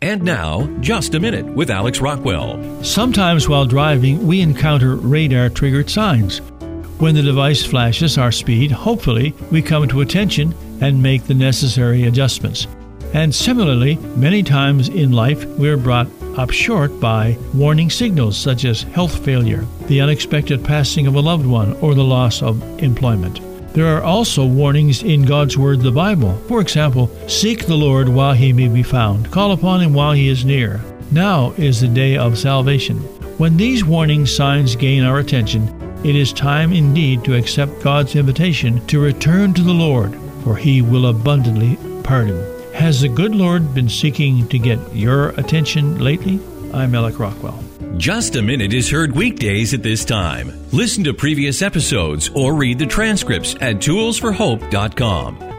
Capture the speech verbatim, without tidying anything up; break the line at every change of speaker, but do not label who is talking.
And now, Just a Minute with Alex Rockwell.
Sometimes while driving, we encounter radar-triggered signs. When the device flashes our speed, hopefully, we come to attention and make the necessary adjustments. And similarly, many times in life, we're brought up short by warning signals such as health failure, the unexpected passing of a loved one, or the loss of employment. There are also warnings in God's Word, the Bible. For example, seek the Lord while He may be found. Call upon Him while He is near. Now is the day of salvation. When these warning signs gain our attention, it is time indeed to accept God's invitation to return to the Lord, for He will abundantly pardon. Has the good Lord been seeking to get your attention lately? I'm Alex Rockwell.
Just a Minute is heard weekdays at this time. Listen to previous episodes or read the transcripts at tools for hope dot com.